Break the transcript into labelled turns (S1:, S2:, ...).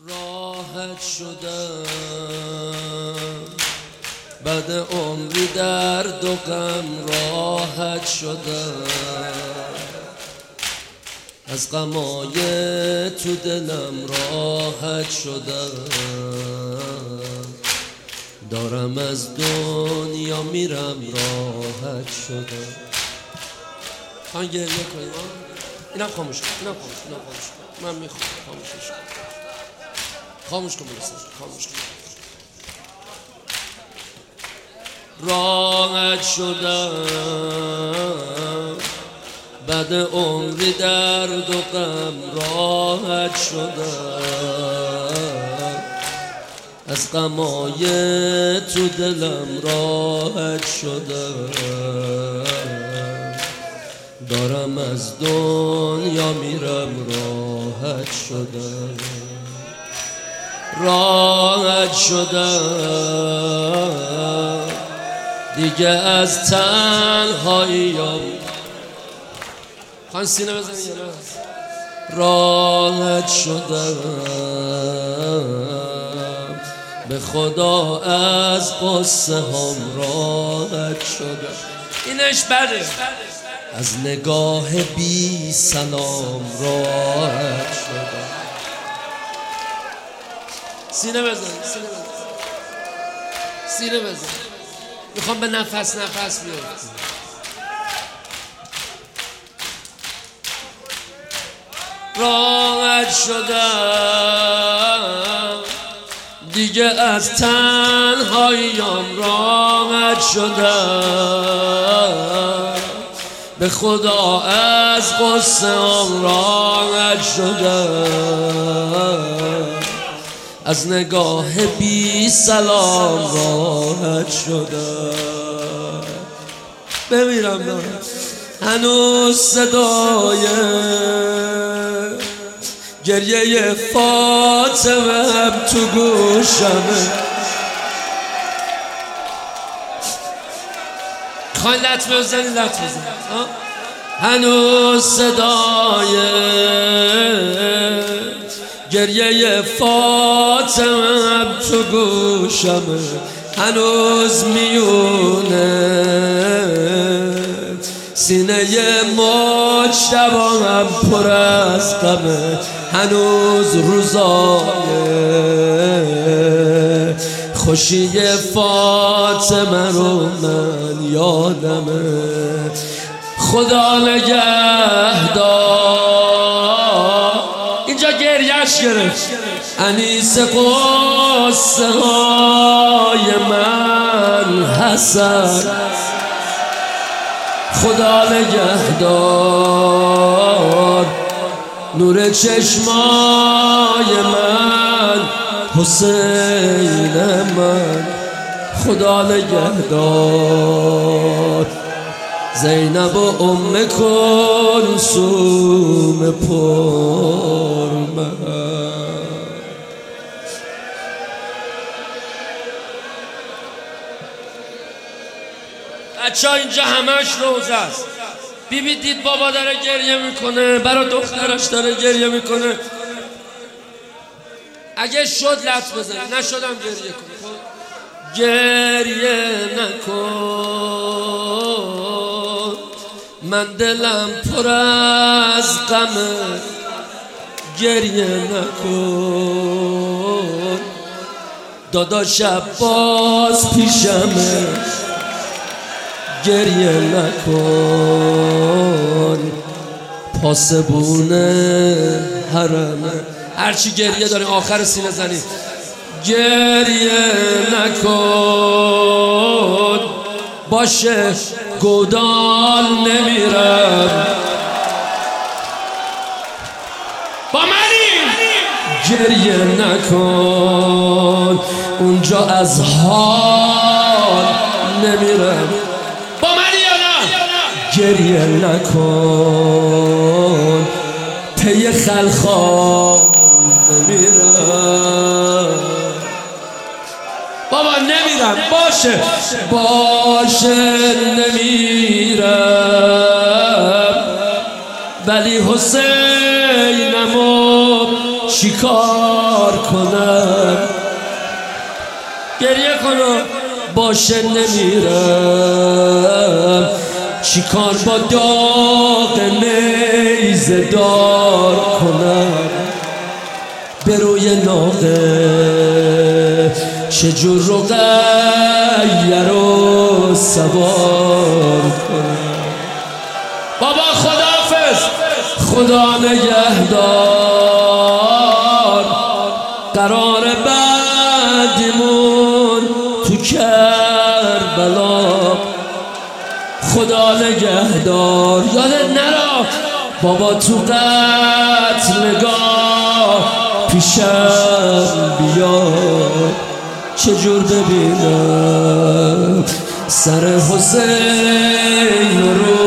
S1: راحت شدم بعد عمری درد و غم، راحت شدم از غمای تو دلم، راحت شدم دارم از دنیا میرم، راحت شدم. خواهی گریه کنیم اینم خاموش کن، اینم خاموش کن، اینم خاموش کن، من میخوام خاموشش کن، خاموش کن برسن، خاموش کن. راحت شدم بعد عمری درد و غم، راحت شدم از غمای تو دلم، راحت شدم دارم از دنیا میرم، راحت شدم راحت شدم دیگه از تنهاییم. خواهی سینه بزنی یا نه؟ راحت شدم به خدا از قصه هم، راحت شدم. اینش بده از نگاه بی سلام، راحت شدم. سینه بزن، سینه بزن، سینه بزن. میخوام به نفس بیاد. راحت شدم دیگه از تنهاییم، راحت شدم به خدا از قصه‌ام، راحت شدم از نگاه بی سلام، راحت شدم. بمیرم هنوز صدای گریه فاطمه تو گوشمه. خواهی لط بزنی لط بزنی. هنوز صدای گریه فاطمه تو گوشمه، هنوز میونه سینه مجتبیم پر از غمه، هنوز روزای خوشی فاطمه رو من یادمه. خدا نگهدار اینجا گریهش گرفت انیس قصه های من حسن. خدا نگهدار نور چشمای من حسین من. خدا نگهدار زینب و ام کلثوم پرمحل. بچه‌ها اینجا همش روزه است. بیبی دید بابا داره گریه میکنه، برای دخترش داره گریه میکنه. اگه شد لط بزنی، نشدم گریه کن. گریه نکن من دلم پر از غمه، گریه نکن داداش عباس پیشمه، گریه نکن پاسبون حرمه. هرچی گریه داریم آخر سینه زنی. گریه نکن باشه گودال نمیرم با منی. گریه نکن اونجا از حال نمیرم با منی یا نه. گریه نکن پی خلخال نمیرم بابا، نمیرم باشه نمیرم ولی حسینمو چیکار کنم؟ گریه کنم باشه نمیرم، چیکار با داغ نیزه دار کنم؟ به روی ناقه چجور رقیه رو سوار کنم؟ بابا خداحافظ، خدا نگهدار، قرار بعدیمون تو کربلا. خدا نگهدار، یادت نرا بابا تو قتلگاه پیشم بیا، چجور ببینم سر حسین رو